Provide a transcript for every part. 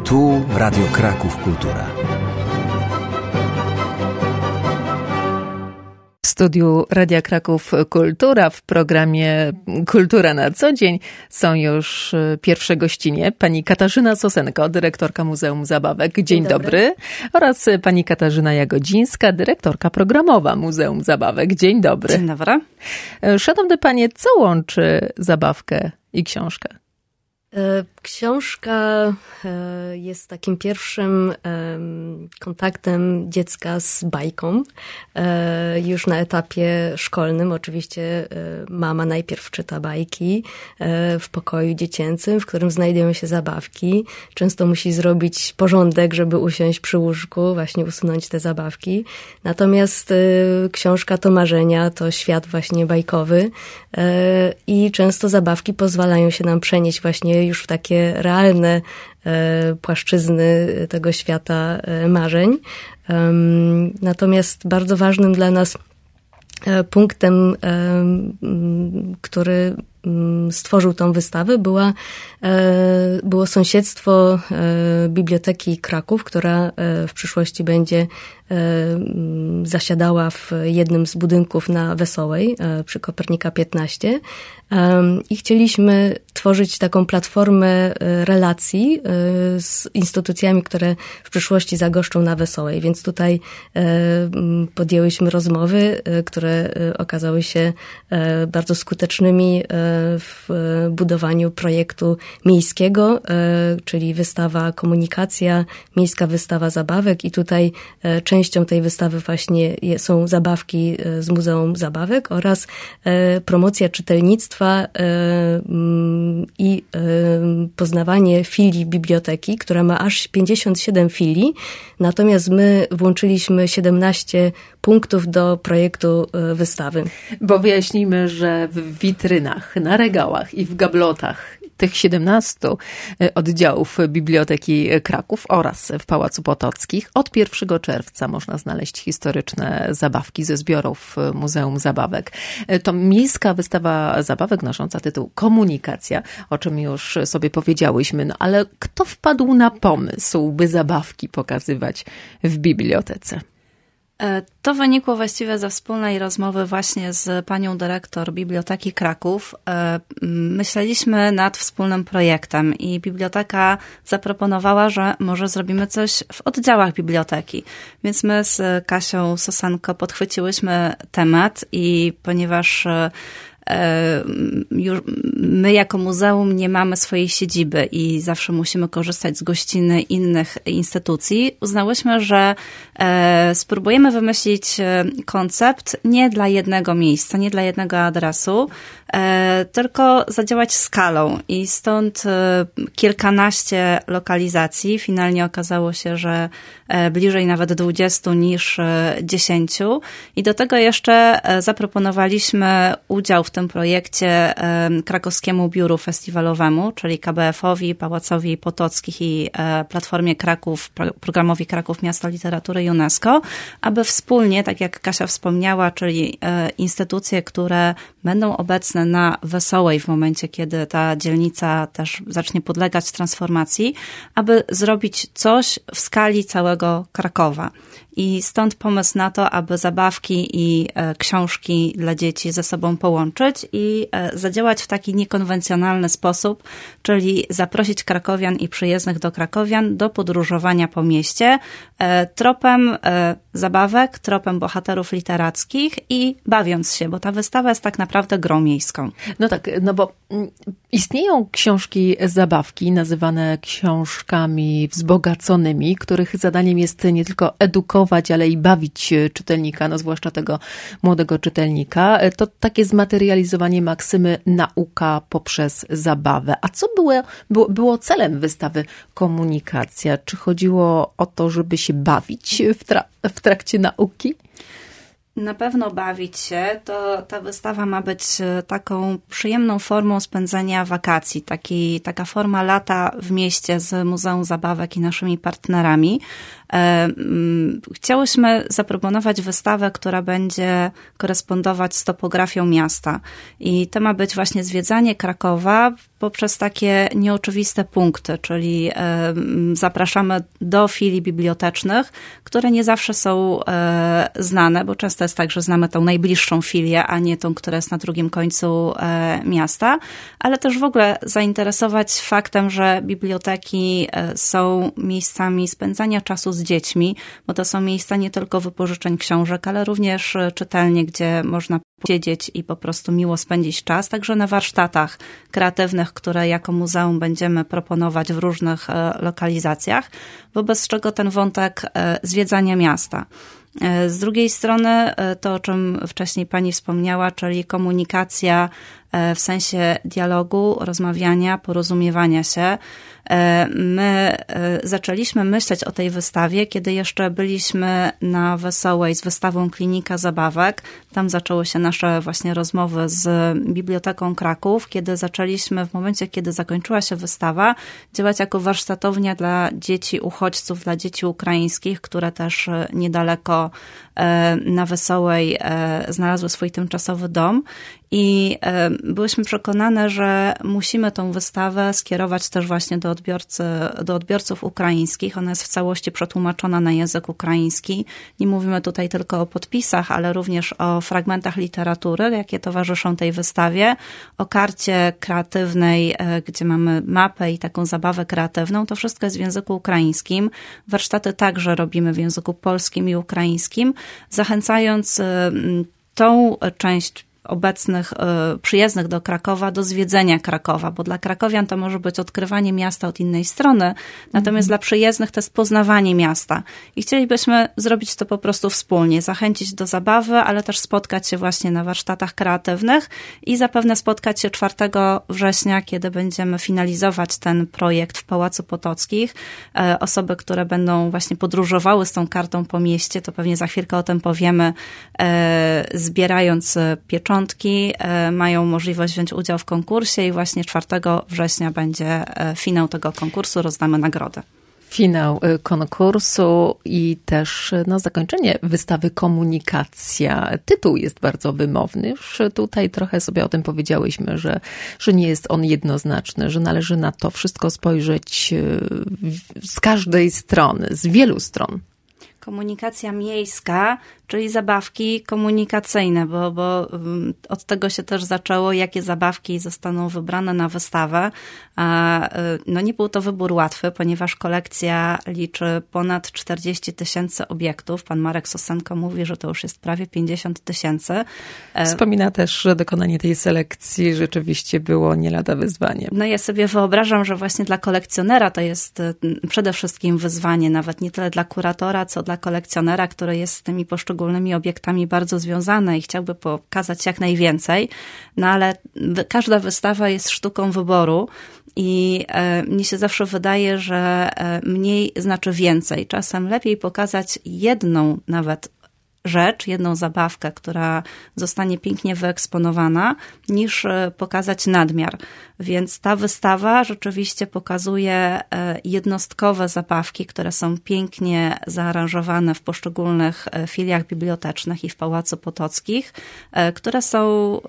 Tu Radio Kraków Kultura. W studiu Radia Kraków Kultura w programie Kultura na co dzień są już pierwsze gościnie. Pani Katarzyna Sosenko, dyrektorka Muzeum Zabawek. Dzień dobry. Oraz pani Katarzyna Jagodzińska, dyrektorka programowa Muzeum Zabawek. Dzień dobry. Dzień dobry. Szanowne panie, co łączy zabawkę i książkę? Książka jest takim pierwszym kontaktem dziecka z bajką. Już na etapie szkolnym oczywiście mama najpierw czyta bajki w pokoju dziecięcym, w którym znajdują się zabawki. Często musi zrobić porządek, żeby usiąść przy łóżku, właśnie usunąć te zabawki. Natomiast książka to marzenia, to świat właśnie bajkowy i często zabawki pozwalają się nam przenieść właśnie już w takie realne płaszczyzny tego świata marzeń. Natomiast bardzo ważnym dla nas punktem, który stworzył tą wystawę, było sąsiedztwo Biblioteki Kraków, która w przyszłości będzie zasiadała w jednym z budynków na Wesołej przy Kopernika 15 i chcieliśmy tworzyć taką platformę relacji z instytucjami, które w przyszłości zagoszczą na Wesołej, więc tutaj podjęłyśmy rozmowy, które okazały się bardzo skutecznymi w budowaniu projektu miejskiego, czyli wystawa Komunikacja, miejska wystawa zabawek i tutaj częścią tej wystawy właśnie są zabawki z Muzeum Zabawek oraz promocja czytelnictwa i poznawanie filii biblioteki, która ma aż 57 filii, natomiast my włączyliśmy 17 punktów do projektu wystawy. Bo wyjaśnijmy, że w witrynach, na regałach i w gablotach tych 17 oddziałów Biblioteki Kraków oraz w Pałacu Potockich od 1 czerwca można znaleźć historyczne zabawki ze zbiorów Muzeum Zabawek. To miejska wystawa zabawek nosząca tytuł Komunikacja, o czym już sobie powiedziałyśmy. No ale kto wpadł na pomysł, by zabawki pokazywać w bibliotece? To wynikło właściwie ze wspólnej rozmowy właśnie z panią dyrektor Biblioteki Kraków. Myśleliśmy nad wspólnym projektem i biblioteka zaproponowała, że może zrobimy coś w oddziałach biblioteki. Więc my z Kasią Sosenko podchwyciłyśmy temat i ponieważ już my jako muzeum nie mamy swojej siedziby i zawsze musimy korzystać z gościny innych instytucji, uznałyśmy, że spróbujemy wymyślić koncept nie dla jednego miejsca, nie dla jednego adresu, tylko zadziałać skalą i stąd kilkanaście lokalizacji. Finalnie okazało się, że bliżej nawet 20 niż 10 i do tego jeszcze zaproponowaliśmy udział w tym projekcie Krakowskiemu Biuru Festiwalowemu, czyli KBF-owi, Pałacowi Potockich i Platformie Kraków, Programowi Kraków Miasta Literatury UNESCO, aby wspólnie, tak jak Kasia wspomniała, czyli instytucje, które będą obecne na Wesołej w momencie, kiedy ta dzielnica też zacznie podlegać transformacji, aby zrobić coś w skali całego Krakowa. I stąd pomysł na to, aby zabawki i książki dla dzieci ze sobą połączyć i zadziałać w taki niekonwencjonalny sposób, czyli zaprosić krakowian i przyjezdnych do krakowian do podróżowania po mieście tropem zabawek, tropem bohaterów literackich i bawiąc się, bo ta wystawa jest tak naprawdę grą miejską. No tak, no bo istnieją książki zabawki, nazywane książkami wzbogaconymi, których zadaniem jest nie tylko edukować, ale i bawić czytelnika, no zwłaszcza tego młodego czytelnika. To takie zmaterializowanie maksymy nauka poprzez zabawę. A co było celem wystawy Komunikacja? Czy chodziło o to, żeby się bawić w trakcie nauki? Na pewno bawić się, to ta wystawa ma być taką przyjemną formą spędzenia wakacji, taka forma lata w mieście z Muzeum Zabawek i naszymi partnerami. Chciałyśmy zaproponować wystawę, która będzie korespondować z topografią miasta. I to ma być właśnie zwiedzanie Krakowa poprzez takie nieoczywiste punkty, czyli zapraszamy do filii bibliotecznych, które nie zawsze są znane, bo często jest tak, że znamy tą najbliższą filię, a nie tą, która jest na drugim końcu miasta, ale też w ogóle zainteresować faktem, że biblioteki są miejscami spędzania czasu z dziećmi, bo to są miejsca nie tylko wypożyczeń książek, ale również czytelnie, gdzie można siedzieć i po prostu miło spędzić czas, także na warsztatach kreatywnych, które jako muzeum będziemy proponować w różnych lokalizacjach, wobec czego ten wątek zwiedzania miasta. Z drugiej strony to, o czym wcześniej pani wspomniała, czyli komunikacja w sensie dialogu, rozmawiania, porozumiewania się. My zaczęliśmy myśleć o tej wystawie, kiedy jeszcze byliśmy na Wesołej z wystawą Klinika Zabawek. Tam zaczęły się nasze właśnie rozmowy z Biblioteką Kraków, kiedy zaczęliśmy w momencie, kiedy zakończyła się wystawa, działać jako warsztatownia dla dzieci uchodźców, dla dzieci ukraińskich, które też niedaleko na Wesołej znalazły swój tymczasowy dom. I byłyśmy przekonane, że musimy tą wystawę skierować też właśnie do odbiorców ukraińskich. Ona jest w całości przetłumaczona na język ukraiński. Nie mówimy tutaj tylko o podpisach, ale również o fragmentach literatury, jakie towarzyszą tej wystawie, o karcie kreatywnej, gdzie mamy mapę i taką zabawę kreatywną. To wszystko jest w języku ukraińskim. Warsztaty także robimy w języku polskim i ukraińskim, zachęcając tą część obecnych, przyjezdnych do Krakowa, do zwiedzenia Krakowa, bo dla krakowian to może być odkrywanie miasta od innej strony, natomiast dla przyjezdnych to jest poznawanie miasta. I chcielibyśmy zrobić to po prostu wspólnie, zachęcić do zabawy, ale też spotkać się właśnie na warsztatach kreatywnych i zapewne spotkać się 4 września, kiedy będziemy finalizować ten projekt w Pałacu Potockich. Osoby, które będą właśnie podróżowały z tą kartą po mieście, to pewnie za chwilkę o tym powiemy, zbierając pieczątki, mają możliwość wziąć udział w konkursie i właśnie 4 września będzie finał tego konkursu, rozdamy nagrodę. Finał konkursu i też zakończenie wystawy Komunikacja. Tytuł jest bardzo wymowny. Już tutaj trochę sobie o tym powiedziałyśmy, że nie jest on jednoznaczny, że należy na to wszystko spojrzeć z każdej strony, z wielu stron. Komunikacja miejska, czyli zabawki komunikacyjne, bo od tego się też zaczęło, jakie zabawki zostaną wybrane na wystawę. No nie był to wybór łatwy, ponieważ kolekcja liczy ponad 40 000 obiektów. Pan Marek Sosenko mówi, że to już jest prawie 50 000. Wspomina też, że dokonanie tej selekcji rzeczywiście było nie lada wyzwanie. No ja sobie wyobrażam, że właśnie dla kolekcjonera to jest przede wszystkim wyzwanie, nawet nie tyle dla kuratora, co dla kolekcjonera, który jest z tymi poszczególnymi obiektami bardzo związany i chciałby pokazać jak najwięcej. No ale każda wystawa jest sztuką wyboru i mnie się zawsze wydaje, że mniej znaczy więcej. Czasem lepiej pokazać jedną nawet rzecz, jedną zabawkę, która zostanie pięknie wyeksponowana, niż pokazać nadmiar. Więc ta wystawa rzeczywiście pokazuje jednostkowe zabawki, które są pięknie zaaranżowane w poszczególnych filiach bibliotecznych i w Pałacu Potockich, które są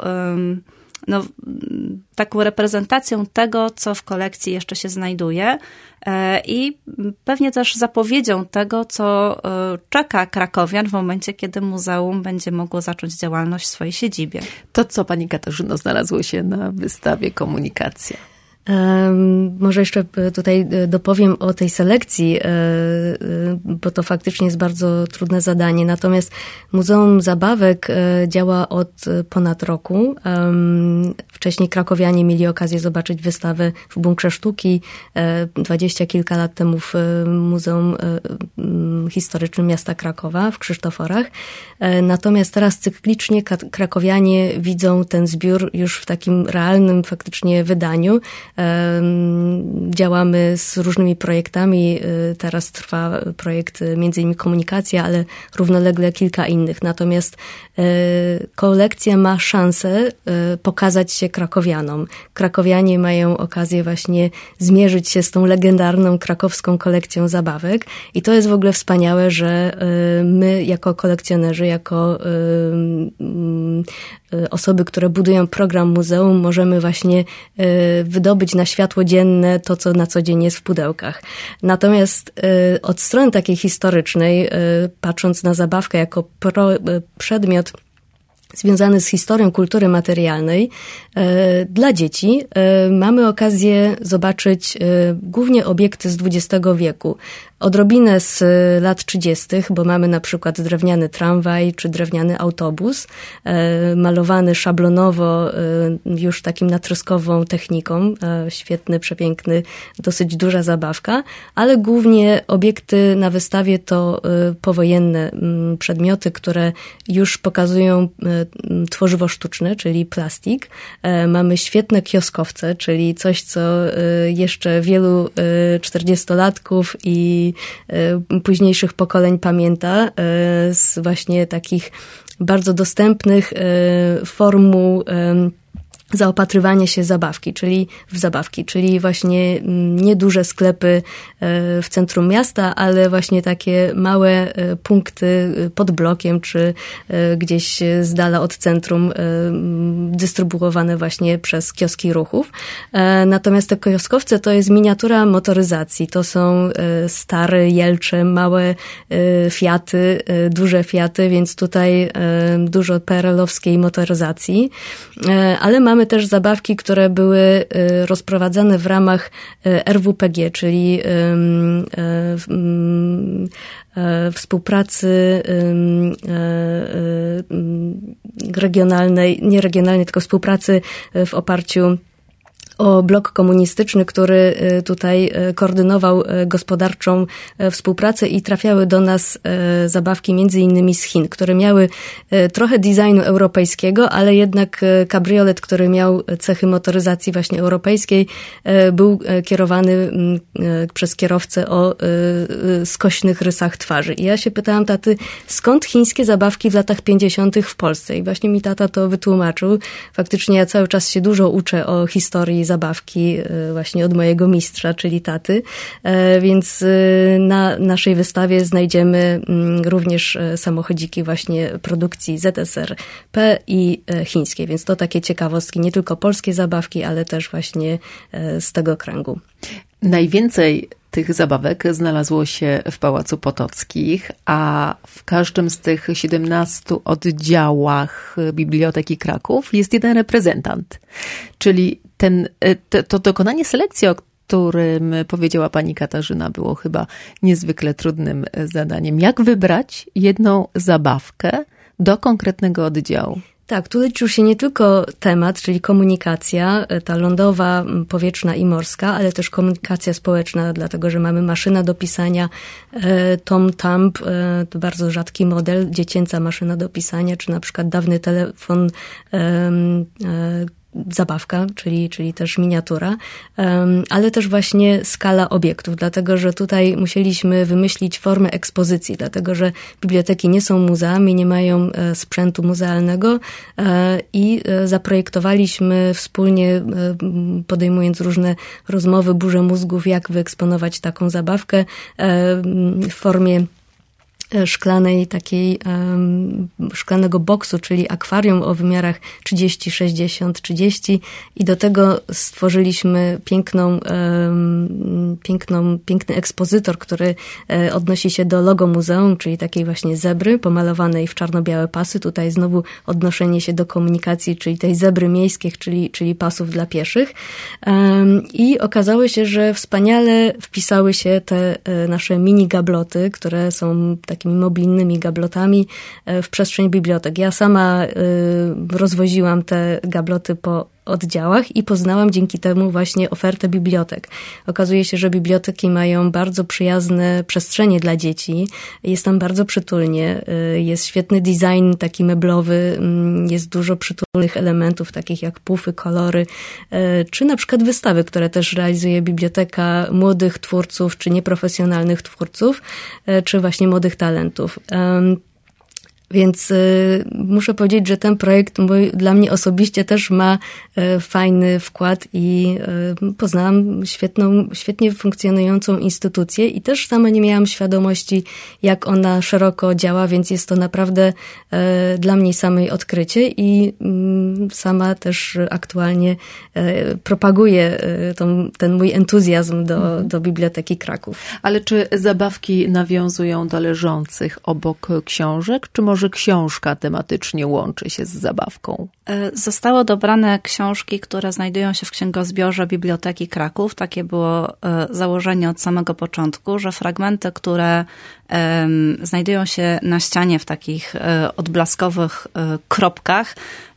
taką reprezentacją tego, co w kolekcji jeszcze się znajduje i pewnie też zapowiedzią tego, co czeka krakowian w momencie, kiedy muzeum będzie mogło zacząć działalność w swojej siedzibie. To co, pani Katarzyno, znalazło się na wystawie Komunikacja? Może jeszcze tutaj dopowiem o tej selekcji, bo to faktycznie jest bardzo trudne zadanie. Natomiast Muzeum Zabawek działa od ponad roku. Wcześniej krakowianie mieli okazję zobaczyć wystawę w Bunkrze Sztuki 20 kilka lat temu w Muzeum Historycznym Miasta Krakowa w Krzysztoforach. Natomiast teraz cyklicznie krakowianie widzą ten zbiór już w takim realnym faktycznie wydaniu. Działamy z różnymi projektami. Teraz trwa projekt między innymi komunikacja, ale równolegle kilka innych. Natomiast kolekcja ma szansę pokazać się krakowianom. Krakowianie mają okazję właśnie zmierzyć się z tą legendarną krakowską kolekcją zabawek i to jest w ogóle wspaniałe, że my jako kolekcjonerzy, jako osoby, które budują program muzeum, możemy właśnie wydobyć na światło dzienne to, co na co dzień jest w pudełkach. Natomiast od strony takiej historycznej, patrząc na zabawkę jako przedmiot związany z historią kultury materialnej, dla dzieci mamy okazję zobaczyć głównie obiekty z XX wieku. Odrobinę z lat 30., bo mamy na przykład drewniany tramwaj czy drewniany autobus, malowany szablonowo już takim natryskową techniką. Świetny, przepiękny, dosyć duża zabawka, ale głównie obiekty na wystawie to powojenne przedmioty, które już pokazują tworzywo sztuczne, czyli plastik. Mamy świetne kioskowce, czyli coś, co jeszcze wielu 40-latków i późniejszych pokoleń pamięta z właśnie takich bardzo dostępnych formuł zaopatrywanie się w zabawki, czyli właśnie nieduże sklepy w centrum miasta, ale właśnie takie małe punkty pod blokiem, czy gdzieś z dala od centrum, dystrybuowane właśnie przez kioski ruchów. Natomiast te kioskowce to jest miniatura motoryzacji. To są stare Jelcze, małe Fiaty, duże Fiaty, więc tutaj dużo PRL-owskiej motoryzacji, ale mamy też zabawki, które były rozprowadzane w ramach RWPG, czyli współpracy regionalnej, nie regionalnej, tylko współpracy w oparciu o blok komunistyczny, który tutaj koordynował gospodarczą współpracę i trafiały do nas zabawki między innymi z Chin, które miały trochę designu europejskiego, ale jednak kabriolet, który miał cechy motoryzacji właśnie europejskiej, był kierowany przez kierowcę o skośnych rysach twarzy. I ja się pytałam taty, skąd chińskie zabawki w latach 50. w Polsce? I właśnie mi tata to wytłumaczył. Faktycznie ja cały czas się dużo uczę o historii zabawki właśnie od mojego mistrza, czyli taty. Więc na naszej wystawie znajdziemy również samochodziki właśnie produkcji ZSRP i chińskiej. Więc to takie ciekawostki, nie tylko polskie zabawki, ale też właśnie z tego kręgu. Najwięcej tych zabawek znalazło się w Pałacu Potockich, a w każdym z tych 17 oddziałach Biblioteki Kraków jest jeden reprezentant. Czyli to dokonanie selekcji, o którym powiedziała pani Katarzyna, było chyba niezwykle trudnym zadaniem. Jak wybrać jedną zabawkę do konkretnego oddziału? Tak, tu liczył się nie tylko temat, czyli komunikacja, ta lądowa, powietrzna i morska, ale też komunikacja społeczna, dlatego że mamy maszyna do pisania, Tom Thumb, to bardzo rzadki model, dziecięca maszyna do pisania, czy na przykład dawny telefon, zabawka, czyli też miniatura, ale też właśnie skala obiektów, dlatego że tutaj musieliśmy wymyślić formę ekspozycji, dlatego że biblioteki nie są muzeami, nie mają sprzętu muzealnego i zaprojektowaliśmy wspólnie, podejmując różne rozmowy, burze mózgów, jak wyeksponować taką zabawkę w formie szklanej takiej, szklanego boksu, czyli akwarium o wymiarach 30, 60, 30 i do tego stworzyliśmy piękny ekspozytor, który odnosi się do logo muzeum, czyli takiej właśnie zebry pomalowanej w czarno-białe pasy. Tutaj znowu odnoszenie się do komunikacji, czyli tej zebry miejskich, czyli pasów dla pieszych. I okazało się, że wspaniale wpisały się te nasze mini gabloty, które są takimi mobilnymi gablotami w przestrzeń bibliotek. Ja sama rozwoziłam te gabloty po oddziałach i poznałam dzięki temu właśnie ofertę bibliotek. Okazuje się, że biblioteki mają bardzo przyjazne przestrzenie dla dzieci. Jest tam bardzo przytulnie. Jest świetny design taki meblowy. Jest dużo przytulnych elementów, takich jak pufy, kolory, czy na przykład wystawy, które też realizuje biblioteka młodych twórców, czy nieprofesjonalnych twórców, czy właśnie młodych talentów. Więc muszę powiedzieć, że ten projekt dla mnie osobiście też ma fajny wkład i poznałam świetnie funkcjonującą instytucję i też sama nie miałam świadomości, jak ona szeroko działa, więc jest to naprawdę dla mnie samej odkrycie i sama też aktualnie propaguję ten mój entuzjazm do Biblioteki Kraków. Ale czy zabawki nawiązują do leżących obok książek, czy może książka tematycznie łączy się z zabawką? Zostały dobrane książki, które znajdują się w księgozbiorze Biblioteki Kraków. Takie było założenie od samego początku, że fragmenty, które znajdują się na ścianie w takich odblaskowych kropkach,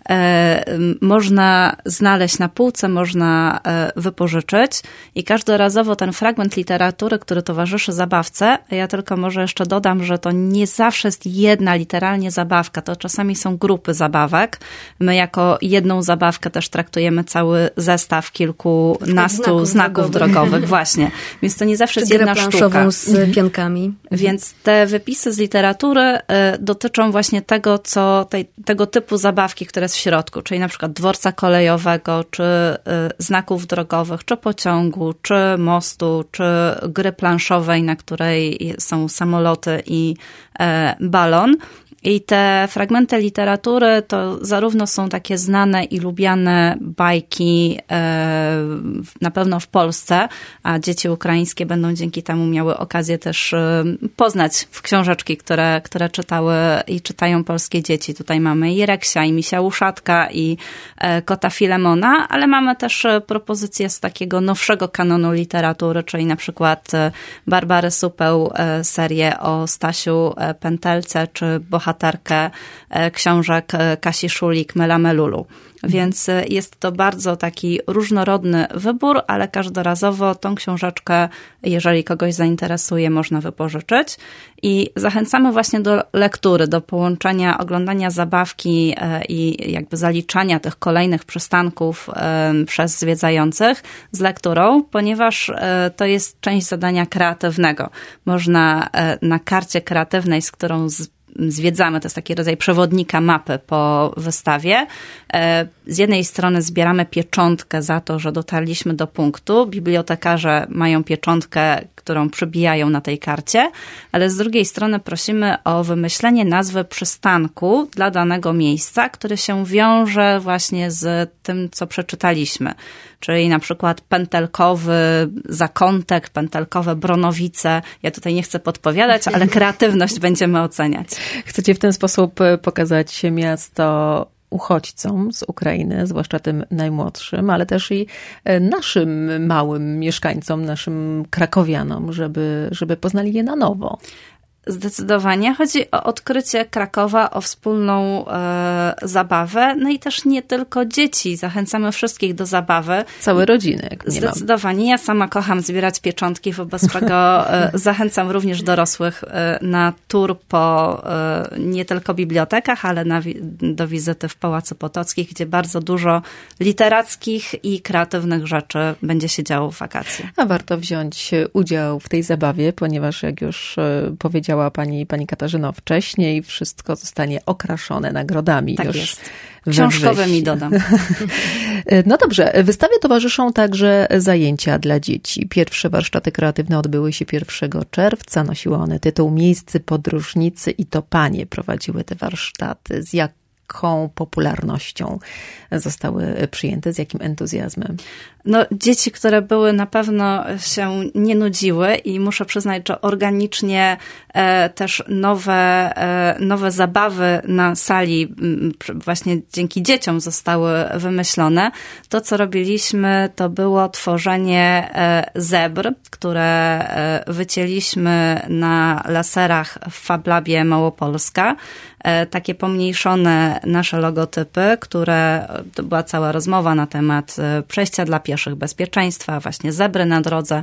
można znaleźć na półce, można wypożyczyć i każdorazowo ten fragment literatury, który towarzyszy zabawce, ja tylko może jeszcze dodam, że to nie zawsze jest jedna literalnie zabawka, to czasami są grupy zabawek. My jako jedną zabawkę też traktujemy cały zestaw kilkunastu znaków drogowych. Właśnie. Więc to nie zawsze jest jedna sztuka. Z pionkami. Więc te wypisy z literatury dotyczą właśnie tego typu zabawki, które w środku, czyli na przykład dworca kolejowego, czy znaków drogowych, czy pociągu, czy mostu, czy gry planszowej, na której są samoloty i balon. I te fragmenty literatury to zarówno są takie znane i lubiane bajki na pewno w Polsce, a dzieci ukraińskie będą dzięki temu miały okazję też poznać w książeczki, które czytały i czytają polskie dzieci. Tutaj mamy i Reksia, i Misia Uszatka, i Kota Filemona, ale mamy też propozycje z takiego nowszego kanonu literatury, czyli na przykład Barbary Supeł, serię o Stasiu Pętelce, czy bohaterkę książek Kasi Szulik, Melamelulu. Więc jest to bardzo taki różnorodny wybór, ale każdorazowo tą książeczkę, jeżeli kogoś zainteresuje, można wypożyczyć. I zachęcamy właśnie do lektury, do połączenia oglądania zabawki i jakby zaliczania tych kolejnych przystanków przez zwiedzających z lekturą, ponieważ to jest część zadania kreatywnego. Można na karcie kreatywnej, z którą zwiedzamy, to jest taki rodzaj przewodnika, mapy po wystawie. Z jednej strony zbieramy pieczątkę za to, że dotarliśmy do punktu. Bibliotekarze mają pieczątkę, którą przybijają na tej karcie, ale z drugiej strony prosimy o wymyślenie nazwy przystanku dla danego miejsca, który się wiąże właśnie z tym, co przeczytaliśmy. Czyli na przykład Pętelkowy Zakątek, Pętelkowe Bronowice. Ja tutaj nie chcę podpowiadać, ale kreatywność będziemy oceniać. Chcecie w ten sposób pokazać miasto uchodźcom z Ukrainy, zwłaszcza tym najmłodszym, ale też i naszym małym mieszkańcom, naszym krakowianom, żeby poznali je na nowo. Zdecydowanie. Chodzi o odkrycie Krakowa, o wspólną zabawę, no i też nie tylko dzieci. Zachęcamy wszystkich do zabawy. Całe rodziny, jak nie Zdecydowanie. Ja sama kocham zbierać pieczątki, wobec czego zachęcam również dorosłych na tour po nie tylko bibliotekach, ale do wizyty w Pałacu Potockim, gdzie bardzo dużo literackich i kreatywnych rzeczy będzie się działo w wakacje. A warto wziąć udział w tej zabawie, ponieważ jak już powiedziała pani Katarzyno wcześniej, wszystko zostanie okraszone nagrodami. Tak już jest. Książkowymi dodam. No dobrze, wystawie towarzyszą także zajęcia dla dzieci. Pierwsze warsztaty kreatywne odbyły się 1 czerwca. Nosiły one tytuł Miejscy podróżnicy i to panie prowadziły te warsztaty. Z jaką popularnością zostały przyjęte, z jakim entuzjazmem? Dzieci, które były, na pewno się nie nudziły i muszę przyznać, że organicznie też nowe zabawy na sali właśnie dzięki dzieciom zostały wymyślone. To, co robiliśmy, to było tworzenie zebr, które wycięliśmy na laserach w FabLabie Małopolska. Takie pomniejszone nasze logotypy, to była cała rozmowa na temat przejścia dla pieszych, bezpieczeństwa, właśnie zebry na drodze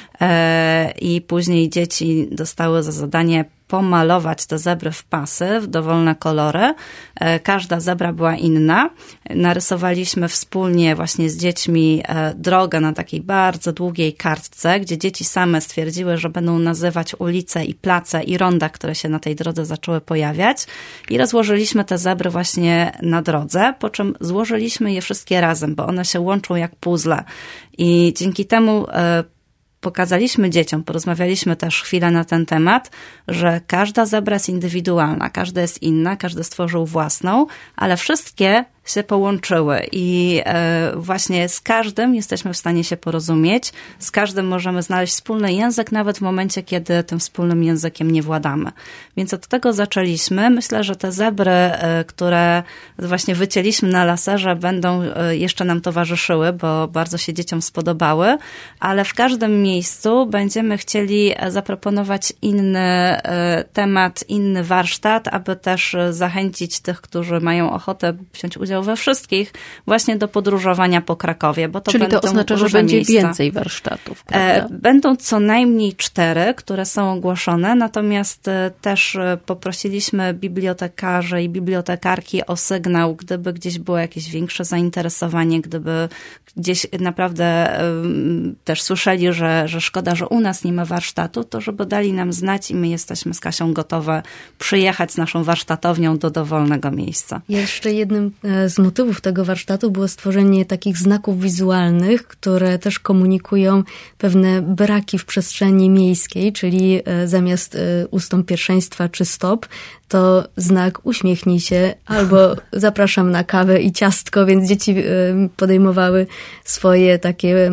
i później dzieci dostały za zadanie pomalować te zebry w pasy, w dowolne kolory. Każda zebra była inna. Narysowaliśmy wspólnie właśnie z dziećmi drogę na takiej bardzo długiej kartce, gdzie dzieci same stwierdziły, że będą nazywać ulice i place i ronda, które się na tej drodze zaczęły pojawiać. I rozłożyliśmy te zebry właśnie na drodze, po czym złożyliśmy je wszystkie razem, bo one się łączą jak puzzle. I dzięki temu pokazaliśmy dzieciom, porozmawialiśmy też chwilę na ten temat, że każda zebra jest indywidualna, każda jest inna, każdy stworzył własną, ale wszystkie się połączyły i właśnie z każdym jesteśmy w stanie się porozumieć, z każdym możemy znaleźć wspólny język, nawet w momencie, kiedy tym wspólnym językiem nie władamy. Więc od tego zaczęliśmy. Myślę, że te zebry, które właśnie wycięliśmy na laserze, będą jeszcze nam towarzyszyły, bo bardzo się dzieciom spodobały, ale w każdym miejscu będziemy chcieli zaproponować inny temat, inny warsztat, aby też zachęcić tych, którzy mają ochotę wziąć udział we wszystkich, właśnie do podróżowania po Krakowie, bo to Czyli będą to oznacza, że będzie więcej warsztatów, prawda? Będą co najmniej 4, które są ogłoszone, natomiast też poprosiliśmy bibliotekarzy i bibliotekarki o sygnał, gdyby gdzieś było jakieś większe zainteresowanie, gdyby gdzieś naprawdę też słyszeli, że szkoda, że u nas nie ma warsztatu, to żeby dali nam znać i my jesteśmy z Kasią gotowe przyjechać z naszą warsztatownią do dowolnego miejsca. Jeszcze jednym z motywów tego warsztatu było stworzenie takich znaków wizualnych, które też komunikują pewne braki w przestrzeni miejskiej, czyli zamiast ustąp pierwszeństwa czy stop, to znak uśmiechnij się albo zapraszam na kawę i ciastko, więc dzieci podejmowały swoje takie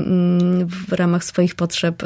w ramach swoich potrzeb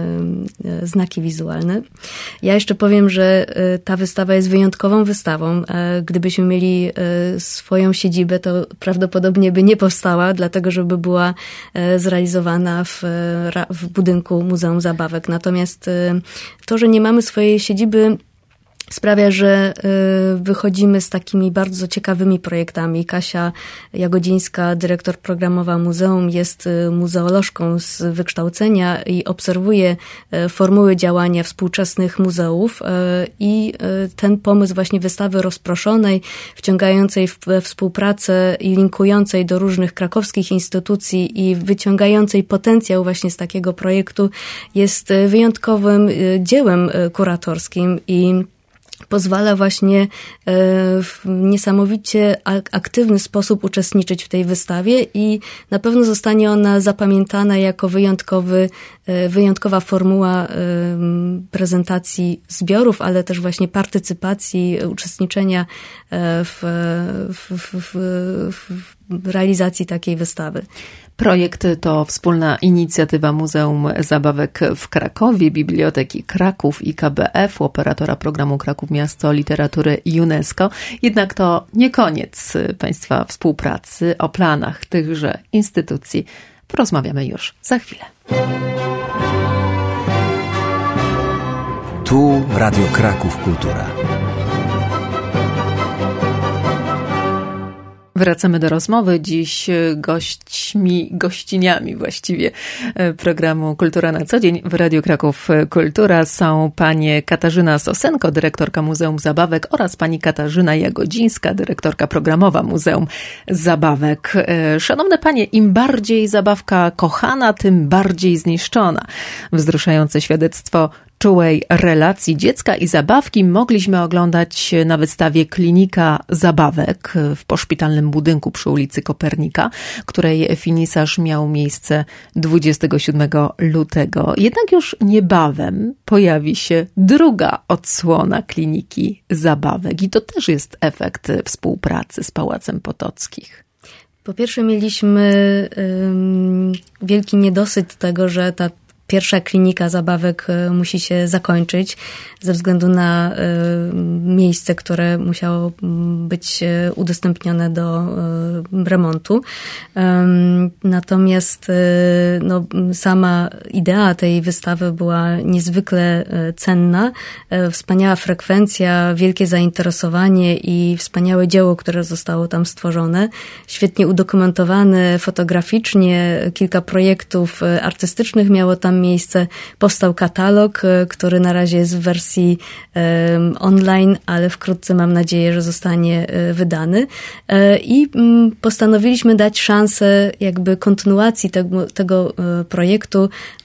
znaki wizualne. Ja jeszcze powiem, że ta wystawa jest wyjątkową wystawą. Gdybyśmy mieli swoją siedzibę, to prawdopodobnie by nie powstała, dlatego żeby była zrealizowana w budynku Muzeum Zabawek. Natomiast to, że nie mamy swojej siedziby, sprawia, że wychodzimy z takimi bardzo ciekawymi projektami. Kasia Jagodzińska, dyrektor programowa muzeum, jest muzeolożką z wykształcenia i obserwuje formuły działania współczesnych muzeów i ten pomysł właśnie wystawy rozproszonej, wciągającej we współpracę i linkującej do różnych krakowskich instytucji i wyciągającej potencjał właśnie z takiego projektu jest wyjątkowym dziełem kuratorskim i pozwala właśnie w niesamowicie aktywny sposób uczestniczyć w tej wystawie i na pewno zostanie ona zapamiętana jako wyjątkowa formuła prezentacji zbiorów, ale też właśnie partycypacji, uczestniczenia w realizacji takiej wystawy. Projekt to wspólna inicjatywa Muzeum Zabawek w Krakowie, Biblioteki Kraków i KBF, operatora programu Kraków Miasto Literatury UNESCO. Jednak to nie koniec Państwa współpracy. O planach tychże instytucji porozmawiamy już za chwilę. Tu Radio Kraków Kultura. Wracamy do rozmowy. Dziś gościniami właściwie programu Kultura na co dzień w Radiu Kraków Kultura są panie Katarzyna Sosenko, dyrektorka Muzeum Zabawek oraz pani Katarzyna Jagodzińska, dyrektorka programowa Muzeum Zabawek. Szanowne panie, im bardziej zabawka kochana, tym bardziej zniszczona. Wzruszające świadectwo czułej relacji dziecka i zabawki mogliśmy oglądać na wystawie Klinika Zabawek w poszpitalnym budynku przy ulicy Kopernika, której finisaż miał miejsce 27 lutego. Jednak już niebawem pojawi się druga odsłona Kliniki Zabawek i to też jest efekt współpracy z Pałacem Potockich. Po pierwsze mieliśmy wielki niedosyt tego, że ta pierwsza klinika zabawek musi się zakończyć ze względu na miejsce, które musiało być udostępnione do remontu. Natomiast no, sama idea tej wystawy była niezwykle cenna. Wspaniała frekwencja, wielkie zainteresowanie i wspaniałe dzieło, które zostało tam stworzone. Świetnie udokumentowane fotograficznie. Kilka projektów artystycznych miało tam miejsce. Powstał katalog, który na razie jest w wersji online, ale wkrótce mam nadzieję, że zostanie wydany. I postanowiliśmy dać szansę jakby kontynuacji tego projektu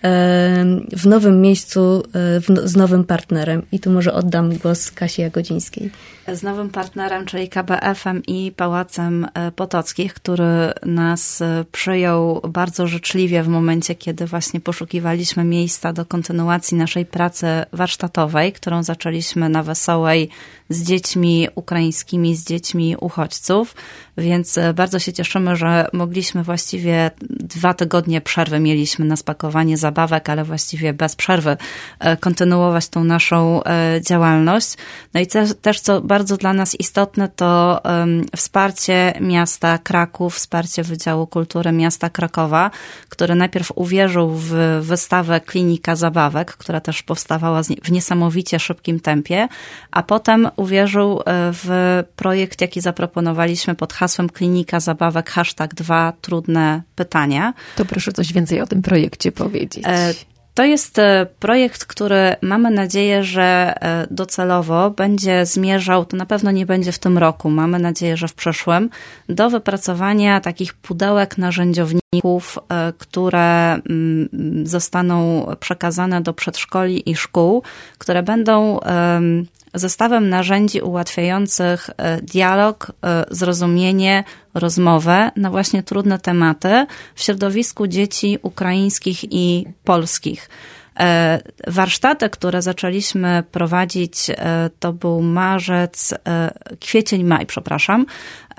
w nowym miejscu z nowym partnerem. I tu może oddam głos Kasi Jagodzińskiej. Z nowym partnerem, czyli KBF-em i Pałacem Potockich, który nas przyjął bardzo życzliwie w momencie, kiedy właśnie poszukiwaliśmy miejsca do kontynuacji naszej pracy warsztatowej, którą zaczęliśmy na Wesołej z dziećmi ukraińskimi, z dziećmi uchodźców, więc bardzo się cieszymy, że mogliśmy właściwie 2 tygodnie przerwy mieliśmy na spakowanie zabawek, ale właściwie bez przerwy kontynuować tą naszą działalność. No i też co bardzo dla nas istotne, to wsparcie miasta Kraków, wsparcie Wydziału Kultury miasta Krakowa, który najpierw uwierzył w wystawę Klinika Zabawek, która też powstawała w niesamowicie szybkim tempie, a potem uwierzył w projekt, jaki zaproponowaliśmy pod hasłem Klinika Zabawek, #2 trudne pytania. To proszę coś więcej o tym projekcie powiedzieć. To jest projekt, który mamy nadzieję, że docelowo będzie zmierzał, to na pewno nie będzie w tym roku, mamy nadzieję, że w przyszłym, do wypracowania takich pudełek narzędziowników, które zostaną przekazane do przedszkoli i szkół, które będą zestawem narzędzi ułatwiających dialog, zrozumienie, rozmowę na właśnie trudne tematy w środowisku dzieci ukraińskich i polskich. Warsztaty, które zaczęliśmy prowadzić, to był kwiecień, przepraszam,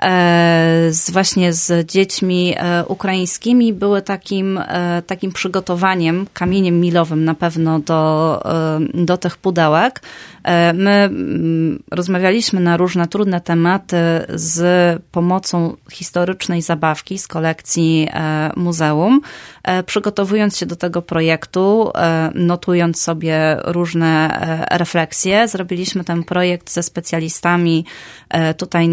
właśnie z dziećmi ukraińskimi, były takim przygotowaniem, kamieniem milowym na pewno do tych pudełek. My rozmawialiśmy na różne trudne tematy z pomocą historycznej zabawki z kolekcji muzeum, przygotowując się do tego projektu, notując sobie różne refleksje. Zrobiliśmy ten projekt ze specjalistami. Tutaj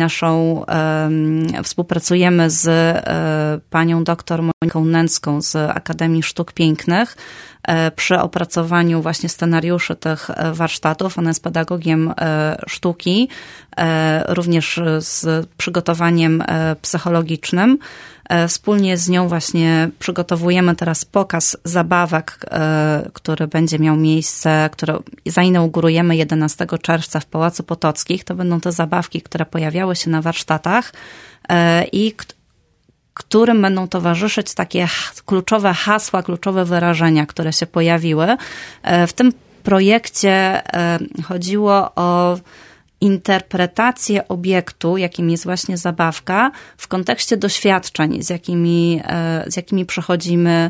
współpracujemy z panią doktor Moniką Nęcką z Akademii Sztuk Pięknych przy opracowaniu właśnie scenariuszy tych warsztatów. Ona jest pedagogiem sztuki, również z przygotowaniem psychologicznym. Wspólnie z nią właśnie przygotowujemy teraz pokaz zabawek, który będzie miał miejsce, który zainaugurujemy 11 czerwca w Pałacu Potockich. To będą te zabawki, które pojawiały się na warsztatach i którym będą towarzyszyć takie kluczowe hasła, kluczowe wyrażenia, które się pojawiły. W tym projekcie chodziło o interpretację obiektu, jakim jest właśnie zabawka, w kontekście doświadczeń, z jakimi przechodzimy,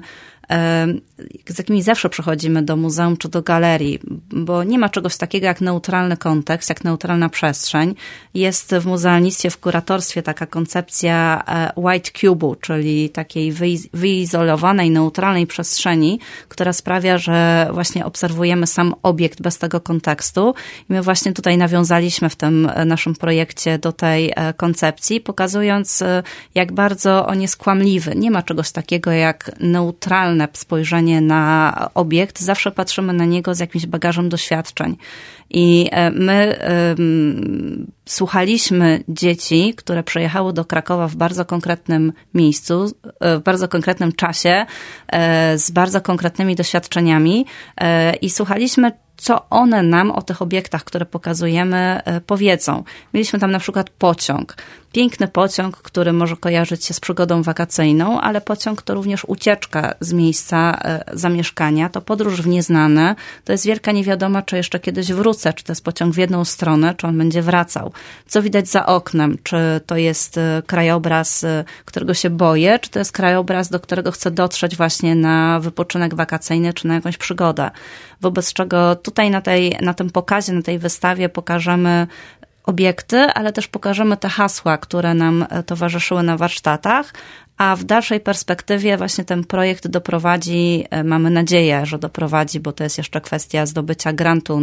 z jakimi zawsze przychodzimy do muzeum czy do galerii, bo nie ma czegoś takiego jak neutralny kontekst, jak neutralna przestrzeń. Jest w muzealnictwie, w kuratorstwie taka koncepcja white cube'u, czyli takiej wyizolowanej, neutralnej przestrzeni, która sprawia, że właśnie obserwujemy sam obiekt bez tego kontekstu. I my właśnie tutaj nawiązaliśmy w tym naszym projekcie do tej koncepcji, pokazując, jak bardzo on jest kłamliwy. Nie ma czegoś takiego jak neutralne spojrzenie na obiekt. Zawsze patrzymy na niego z jakimś bagażem doświadczeń. I my słuchaliśmy dzieci, które przyjechały do Krakowa w bardzo konkretnym miejscu, w bardzo konkretnym czasie, z bardzo konkretnymi doświadczeniami i słuchaliśmy, co one nam o tych obiektach, które pokazujemy, powiedzą. Mieliśmy tam na przykład pociąg. Piękny pociąg, który może kojarzyć się z przygodą wakacyjną, ale pociąg to również ucieczka z miejsca zamieszkania, to podróż w nieznane, to jest wielka niewiadoma, czy jeszcze kiedyś wrócę, czy to jest pociąg w jedną stronę, czy on będzie wracał. Co widać za oknem, czy to jest krajobraz, którego się boję, czy to jest krajobraz, do którego chcę dotrzeć właśnie na wypoczynek wakacyjny, czy na jakąś przygodę. Wobec czego tutaj na tym pokazie, na tej wystawie pokażemy obiekty, ale też pokażemy te hasła, które nam towarzyszyły na warsztatach, a w dalszej perspektywie właśnie ten projekt doprowadzi, mamy nadzieję, że doprowadzi, bo to jest jeszcze kwestia zdobycia grantu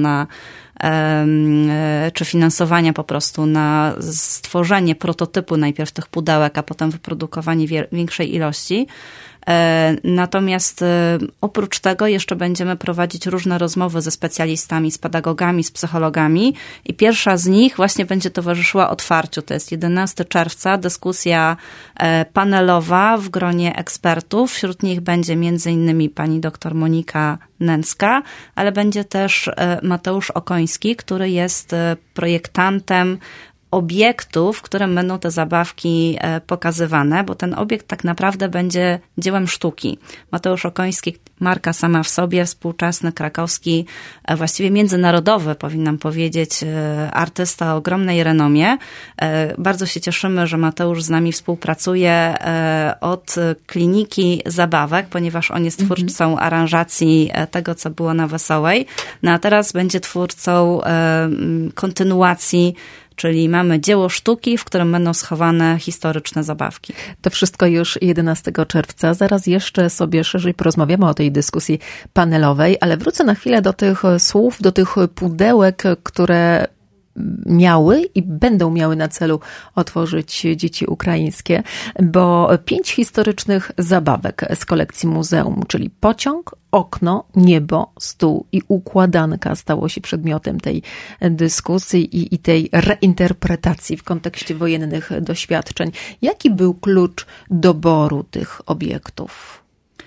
czy finansowania po prostu na stworzenie prototypu najpierw tych pudełek, a potem wyprodukowanie większej ilości. Natomiast oprócz tego jeszcze będziemy prowadzić różne rozmowy ze specjalistami, z pedagogami, z psychologami i pierwsza z nich właśnie będzie towarzyszyła otwarciu. To jest 11 czerwca, dyskusja panelowa w gronie ekspertów. Wśród nich będzie m.in. pani dr Monika Nęcka, ale będzie też Mateusz Okoński, który jest projektantem obiektów, w którym będą te zabawki pokazywane, bo ten obiekt tak naprawdę będzie dziełem sztuki. Mateusz Okoński, marka sama w sobie, współczesny, krakowski, właściwie międzynarodowy, powinnam powiedzieć, artysta o ogromnej renomie. Bardzo się cieszymy, że Mateusz z nami współpracuje od kliniki zabawek, ponieważ on jest twórcą aranżacji tego, co było na Wesołej. No a teraz będzie twórcą kontynuacji, czyli mamy dzieło sztuki, w którym będą schowane historyczne zabawki. To wszystko już 11 czerwca. Zaraz jeszcze sobie szerzej porozmawiamy o tej dyskusji panelowej, ale wrócę na chwilę do tych słów, do tych pudełek, które miały i będą miały na celu otworzyć dzieci ukraińskie, bo 5 historycznych zabawek z kolekcji muzeum, czyli pociąg, okno, niebo, stół i układanka stało się przedmiotem tej dyskusji i tej reinterpretacji w kontekście wojennych doświadczeń. Jaki był klucz doboru tych obiektów?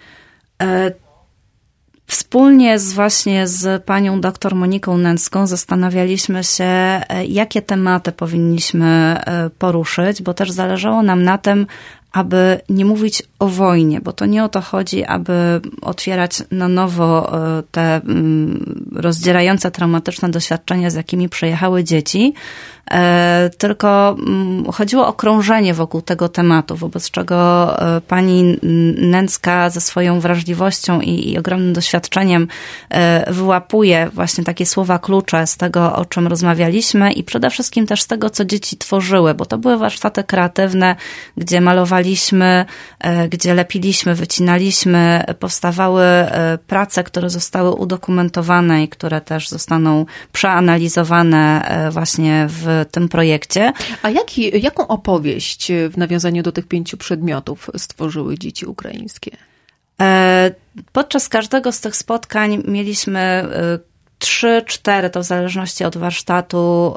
Wspólnie właśnie z panią dr Moniką Nęcką zastanawialiśmy się, jakie tematy powinniśmy poruszyć, bo też zależało nam na tym, aby nie mówić o wojnie, bo to nie o to chodzi, aby otwierać na nowo te rozdzierające, traumatyczne doświadczenia, z jakimi przyjechały dzieci, tylko chodziło o krążenie wokół tego tematu, wobec czego pani Nęcka ze swoją wrażliwością i ogromnym doświadczeniem wyłapuje właśnie takie słowa klucze z tego, o czym rozmawialiśmy i przede wszystkim też z tego, co dzieci tworzyły, bo to były warsztaty kreatywne, gdzie malowaliśmy, gdzie lepiliśmy, wycinaliśmy, powstawały prace, które zostały udokumentowane i które też zostaną przeanalizowane właśnie w tym projekcie. A jaką opowieść w nawiązaniu do tych 5 przedmiotów stworzyły dzieci ukraińskie? Podczas każdego z tych spotkań mieliśmy 3-4, to w zależności od warsztatu,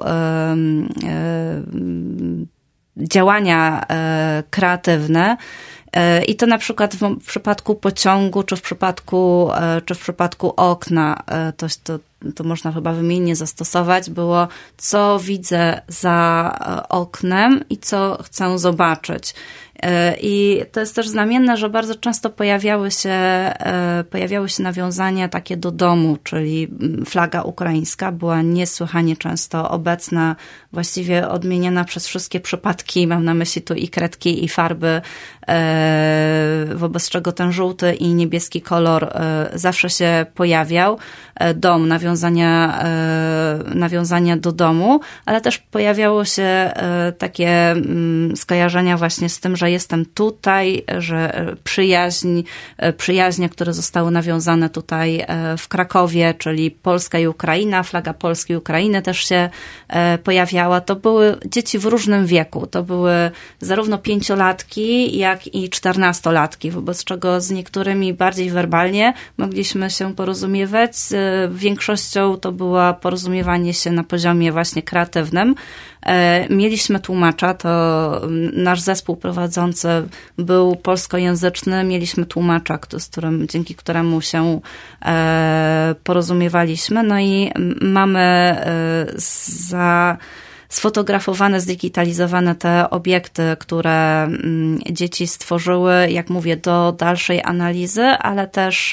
działania kreatywne. I to na przykład w przypadku pociągu, czy w przypadku okna, to można chyba wymiennie zastosować, było było widzę za oknem i co chcę zobaczyć. I to jest też znamienne, że bardzo często pojawiały się nawiązania takie do domu, czyli flaga ukraińska była niesłychanie często obecna, właściwie odmieniana przez wszystkie przypadki, mam na myśli tu i kredki, i farby, wobec czego ten żółty i niebieski kolor zawsze się pojawiał. Dom, nawiązania do domu, ale też pojawiało się takie skojarzenia właśnie z tym, że jestem tutaj, że przyjaźnie, które zostały nawiązane tutaj w Krakowie, czyli Polska i Ukraina, flaga Polski i Ukrainy też się pojawiała. To były dzieci w różnym wieku. To były zarówno 5-latki, jak i 14-latki, wobec czego z niektórymi bardziej werbalnie mogliśmy się porozumiewać. Większością to było porozumiewanie się na poziomie właśnie kreatywnym, Mieliśmy tłumacza, to nasz zespół prowadzący był polskojęzyczny, mieliśmy tłumacza, dzięki któremu się porozumiewaliśmy. No i mamy sfotografowane, zdigitalizowane te obiekty, które dzieci stworzyły, jak mówię, do dalszej analizy, ale też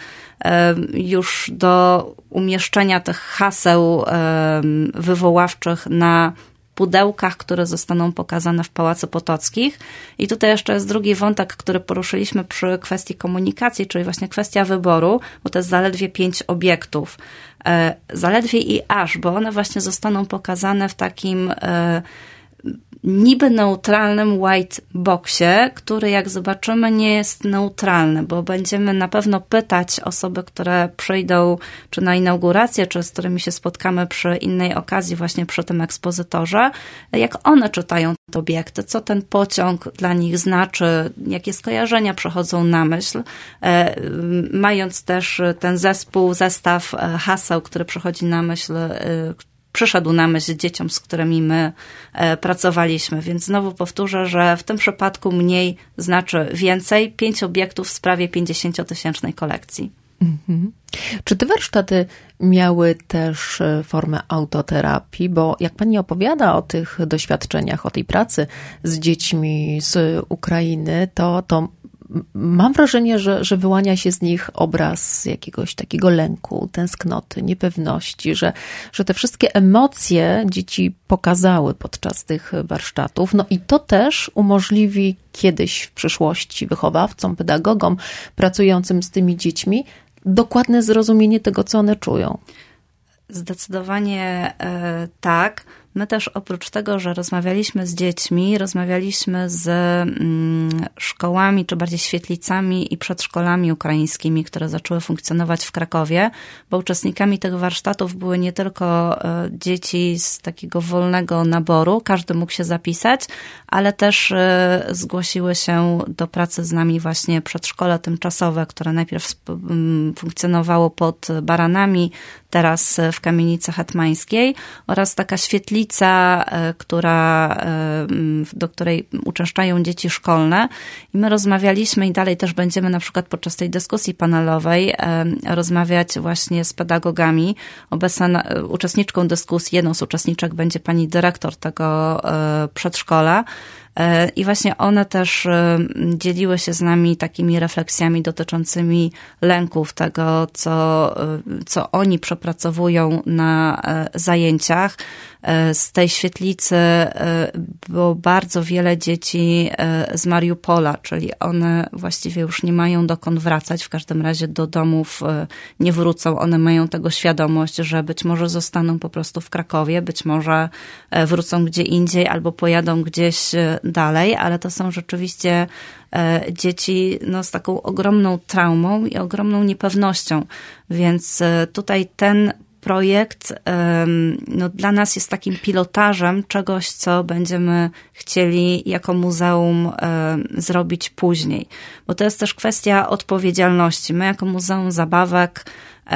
już do umieszczenia tych haseł wywoławczych na pudełkach, które zostaną pokazane w Pałacu Potockich. I tutaj jeszcze jest drugi wątek, który poruszyliśmy przy kwestii komunikacji, czyli właśnie kwestia wyboru, bo to jest zaledwie 5 obiektów. Zaledwie i aż, bo one właśnie zostaną pokazane w takim niby neutralnym white boxie, który jak zobaczymy nie jest neutralny, bo będziemy na pewno pytać osoby, które przyjdą czy na inaugurację, czy z którymi się spotkamy przy innej okazji, właśnie przy tym ekspozytorze, jak one czytają te obiekty, co ten pociąg dla nich znaczy, jakie skojarzenia przychodzą na myśl, mając też ten zestaw haseł, który przychodzi na myśl, przyszedł na myśl dzieciom, z którymi my pracowaliśmy. Więc znowu powtórzę, że w tym przypadku mniej znaczy więcej. 5 obiektów w sprawie 50-tysięcznej kolekcji. Mhm. Czy te warsztaty miały też formę autoterapii? Bo jak pani opowiada o tych doświadczeniach, o tej pracy z dziećmi z Ukrainy, to mam wrażenie, że wyłania się z nich obraz jakiegoś takiego lęku, tęsknoty, niepewności, że te wszystkie emocje dzieci pokazały podczas tych warsztatów. No i to też umożliwi kiedyś w przyszłości wychowawcom, pedagogom pracującym z tymi dziećmi dokładne zrozumienie tego, co one czują. Zdecydowanie tak. My też oprócz tego, że rozmawialiśmy z dziećmi, rozmawialiśmy z szkołami, czy bardziej świetlicami i przedszkolami ukraińskimi, które zaczęły funkcjonować w Krakowie, bo uczestnikami tych warsztatów były nie tylko dzieci z takiego wolnego naboru, każdy mógł się zapisać, ale też zgłosiły się do pracy z nami właśnie przedszkole tymczasowe, które najpierw funkcjonowało pod Baranami, teraz w Kamienicy Hetmańskiej, oraz taka świetlica, do której uczęszczają dzieci szkolne. I my rozmawialiśmy i dalej też będziemy na przykład podczas tej dyskusji panelowej rozmawiać właśnie z pedagogami. Uczestniczką dyskusji, jedną z uczestniczek będzie pani dyrektor tego przedszkola. I właśnie one też dzieliły się z nami takimi refleksjami dotyczącymi lęków, tego, co oni przepracowują na zajęciach. Z tej świetlicy było bardzo wiele dzieci z Mariupola, czyli one właściwie już nie mają dokąd wracać, w każdym razie do domów nie wrócą. One mają tego świadomość, że być może zostaną po prostu w Krakowie, być może wrócą gdzie indziej albo pojadą gdzieś dalej, ale to są rzeczywiście dzieci z taką ogromną traumą i ogromną niepewnością. Więc tutaj ten projekt dla nas jest takim pilotażem czegoś, co będziemy chcieli jako muzeum zrobić później. Bo to jest też kwestia odpowiedzialności. My jako Muzeum Zabawek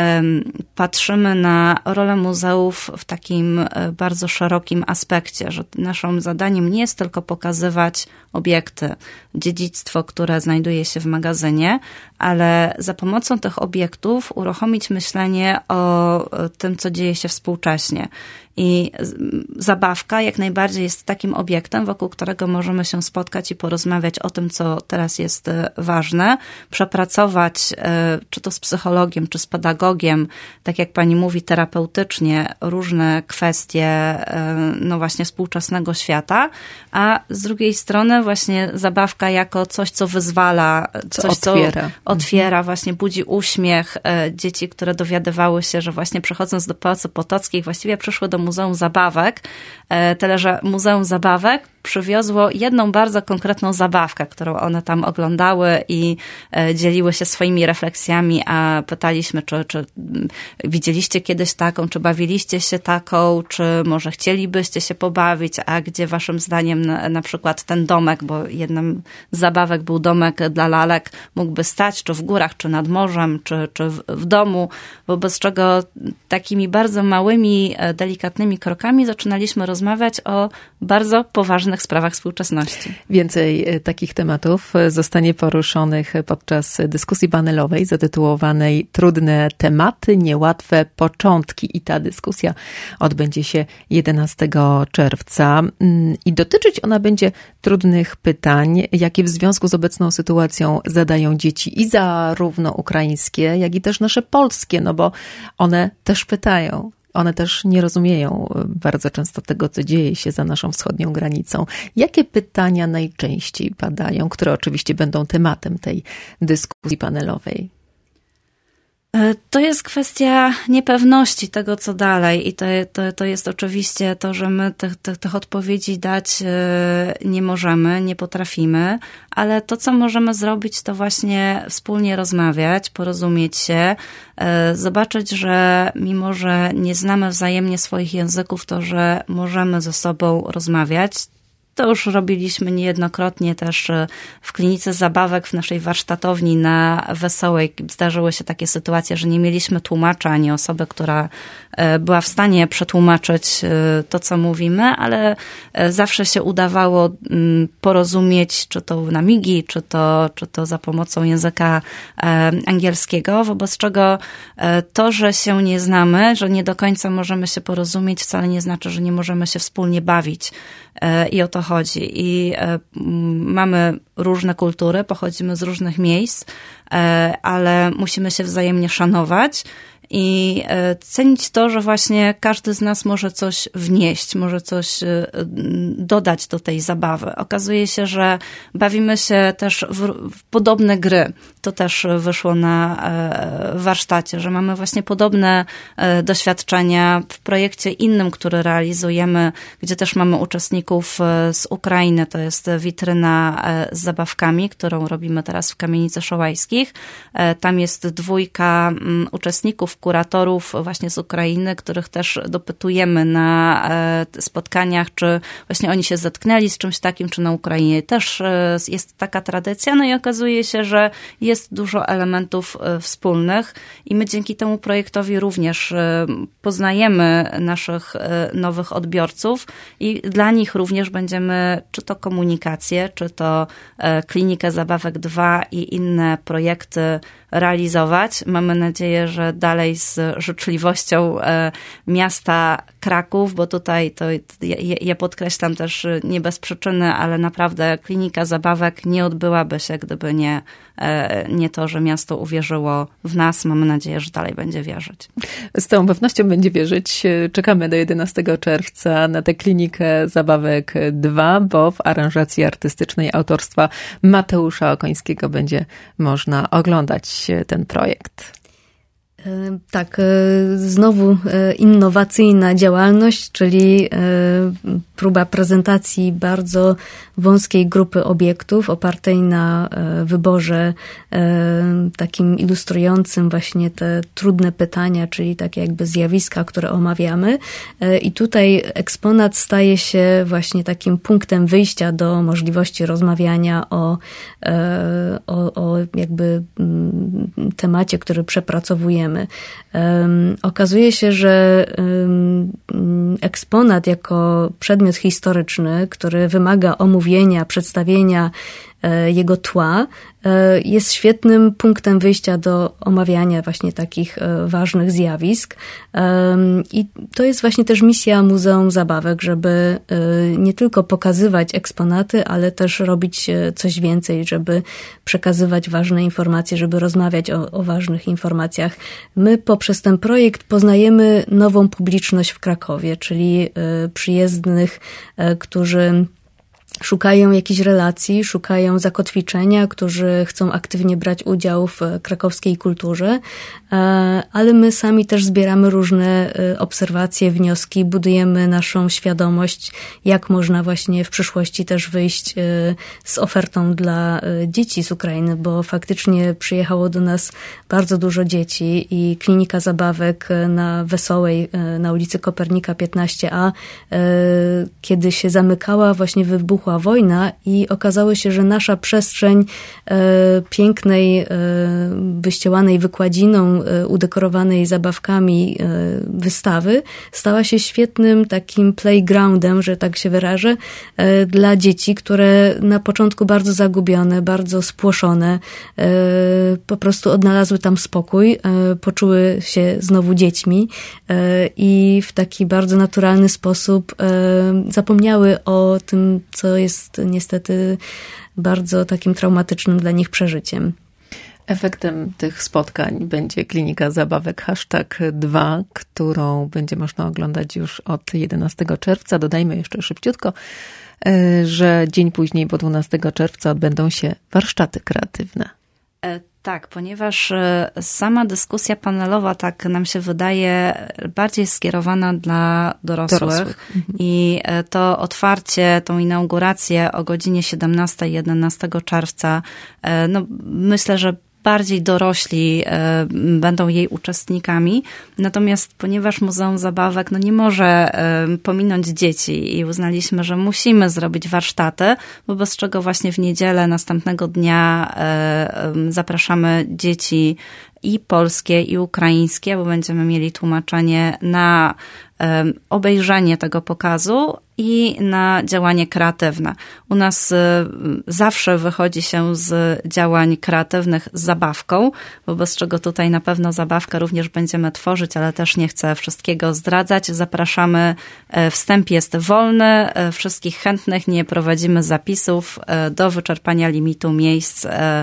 patrzymy na rolę muzeów w takim bardzo szerokim aspekcie, że naszym zadaniem nie jest tylko pokazywać obiekty, dziedzictwo, które znajduje się w magazynie, ale za pomocą tych obiektów uruchomić myślenie o tym, co dzieje się współcześnie. I zabawka jak najbardziej jest takim obiektem, wokół którego możemy się spotkać i porozmawiać o tym, co teraz jest ważne, przepracować, czy to z psychologiem, czy z pedagogiem, tak jak pani mówi, terapeutycznie różne kwestie, właśnie współczesnego świata, a z drugiej strony właśnie zabawka jako coś, co wyzwala, coś, co otwiera, właśnie budzi uśmiech dzieci, które dowiadywały się, że właśnie przychodząc do Pałacu Potockich właściwie przyszły do Muzeum Zabawek, tyle że Muzeum Zabawek przywiozło jedną bardzo konkretną zabawkę, którą one tam oglądały i dzieliły się swoimi refleksjami, a pytaliśmy, czy widzieliście kiedyś taką, czy bawiliście się taką, czy może chcielibyście się pobawić, a gdzie waszym zdaniem na przykład ten domek, bo jednym z zabawek był domek dla lalek, mógłby stać, czy w górach, czy nad morzem, czy w domu, wobec czego takimi bardzo małymi, delikatnymi krokami zaczynaliśmy rozmawiać o bardzo poważnych sprawach współczesności. Więcej takich tematów zostanie poruszonych podczas dyskusji panelowej zatytułowanej Trudne tematy, niełatwe początki. I ta dyskusja odbędzie się 11 czerwca. I dotyczyć ona będzie trudnych pytań, jakie w związku z obecną sytuacją zadają dzieci i zarówno ukraińskie, jak i też nasze polskie, no bo one też pytają. One też nie rozumieją bardzo często tego, co dzieje się za naszą wschodnią granicą. Jakie pytania najczęściej padają, które oczywiście będą tematem tej dyskusji panelowej? To jest kwestia niepewności tego, co dalej i to jest oczywiście to, że my tych odpowiedzi dać nie możemy, nie potrafimy, ale to, co możemy zrobić, to właśnie wspólnie rozmawiać, porozumieć się, zobaczyć, że mimo, że nie znamy wzajemnie swoich języków, to, że możemy ze sobą rozmawiać. To już robiliśmy niejednokrotnie też w klinice zabawek w naszej warsztatowni na Wesołej. Zdarzyły się takie sytuacje, że nie mieliśmy tłumacza ani osoby, która była w stanie przetłumaczyć to, co mówimy, ale zawsze się udawało porozumieć, czy to na migi, czy to za pomocą języka angielskiego, wobec czego to, że się nie znamy, że nie do końca możemy się porozumieć, wcale nie znaczy, że nie możemy się wspólnie bawić. I o to chodzi. I mamy różne kultury, pochodzimy z różnych miejsc, ale musimy się wzajemnie szanować i cenić to, że właśnie każdy z nas może coś wnieść, może coś dodać do tej zabawy. Okazuje się, że bawimy się też w podobne gry. To też wyszło na warsztacie, że mamy właśnie podobne doświadczenia w projekcie innym, który realizujemy, gdzie też mamy uczestników z Ukrainy. To jest witryna z zabawkami, którą robimy teraz w Kamienicy Szołajskich. Tam jest 2 uczestników, kuratorów właśnie z Ukrainy, których też dopytujemy na spotkaniach, czy właśnie oni się zetknęli z czymś takim, czy na Ukrainie też jest taka tradycja. No i okazuje się, że jest dużo elementów wspólnych i my dzięki temu projektowi również poznajemy naszych nowych odbiorców i dla nich również będziemy czy to komunikację, czy to Klinikę Zabawek 2 i inne projekty realizować. Mamy nadzieję, że dalej z życzliwością miasta Kraków, bo tutaj to ja podkreślam też nie bez przyczyny, ale naprawdę Klinika Zabawek nie odbyłaby się, gdyby nie to, że miasto uwierzyło w nas. Mamy nadzieję, że dalej będzie wierzyć. Z całą pewnością będzie wierzyć. Czekamy do 11 czerwca na tę Klinikę Zabawek 2, bo w aranżacji artystycznej autorstwa Mateusza Okońskiego będzie można oglądać ten projekt. Tak, znowu innowacyjna działalność, czyli próba prezentacji bardzo wąskiej grupy obiektów opartej na wyborze takim ilustrującym właśnie te trudne pytania, czyli takie jakby zjawiska, które omawiamy. I tutaj eksponat staje się właśnie takim punktem wyjścia do możliwości rozmawiania o jakby temacie, który przepracowujemy. Okazuje się, że eksponat jako przedmiot historyczny, który wymaga omówienia, przedstawienia jego tła, jest świetnym punktem wyjścia do omawiania właśnie takich ważnych zjawisk. I to jest właśnie też misja Muzeum Zabawek, żeby nie tylko pokazywać eksponaty, ale też robić coś więcej, żeby przekazywać ważne informacje, żeby rozmawiać o ważnych informacjach. My poprzez ten projekt poznajemy nową publiczność w Krakowie, czyli przyjezdnych, którzy szukają jakichś relacji, szukają zakotwiczenia, którzy chcą aktywnie brać udział w krakowskiej kulturze, ale my sami też zbieramy różne obserwacje, wnioski, budujemy naszą świadomość, jak można właśnie w przyszłości też wyjść z ofertą dla dzieci z Ukrainy, bo faktycznie przyjechało do nas bardzo dużo dzieci i klinika zabawek na Wesołej, na ulicy Kopernika 15A, kiedy się zamykała, właśnie wybuchła wojna i okazało się, że nasza przestrzeń pięknej, wyścielanej wykładziną, udekorowanej zabawkami wystawy stała się świetnym takim playgroundem, że tak się wyrażę, dla dzieci, które na początku bardzo zagubione, bardzo spłoszone, po prostu odnalazły tam spokój, poczuły się znowu dziećmi i w taki bardzo naturalny sposób zapomniały o tym, co jest niestety bardzo takim traumatycznym dla nich przeżyciem. Efektem tych spotkań będzie Klinika Zabawek #2, którą będzie można oglądać już od 11 czerwca. Dodajmy jeszcze szybciutko, że dzień później, bo 12 czerwca odbędą się warsztaty kreatywne. Tak, ponieważ sama dyskusja panelowa, tak nam się wydaje, bardziej skierowana dla dorosłych. I to otwarcie, tą inaugurację o godzinie 17, 11 czerwca, no myślę, że bardziej dorośli będą jej uczestnikami. Natomiast ponieważ Muzeum Zabawek nie może pominąć dzieci i uznaliśmy, że musimy zrobić warsztaty, wobec czego właśnie w niedzielę następnego dnia zapraszamy dzieci i polskie, i ukraińskie, bo będziemy mieli tłumaczenie na obejrzenie tego pokazu i na działanie kreatywne. U nas zawsze wychodzi się z działań kreatywnych z zabawką, wobec czego tutaj na pewno zabawkę również będziemy tworzyć, ale też nie chcę wszystkiego zdradzać. Zapraszamy, wstęp jest wolny, wszystkich chętnych, nie prowadzimy zapisów do wyczerpania limitu miejsc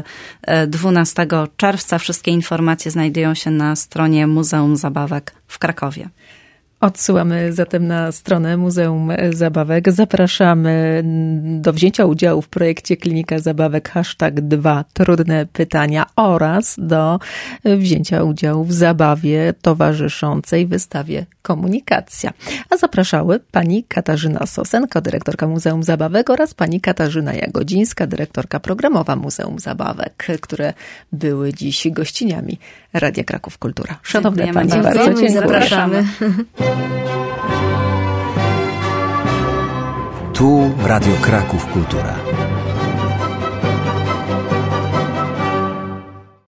12 czerwca. Wszystkie informacje znajdują się na stronie Muzeum Zabawek w Krakowie. Odsyłamy zatem na stronę Muzeum Zabawek. Zapraszamy do wzięcia udziału w projekcie Klinika Zabawek #2 Trudne pytania oraz do wzięcia udziału w zabawie towarzyszącej wystawie Komunikacja. A zapraszały pani Katarzyna Sosenko, dyrektorka Muzeum Zabawek oraz pani Katarzyna Jagodzińska, dyrektorka programowa Muzeum Zabawek, które były dziś gościniami Radia Kraków Kultura. Szanowne panie, bardzo dziękuję. Zapraszamy. Tu Radio Kraków Kultura.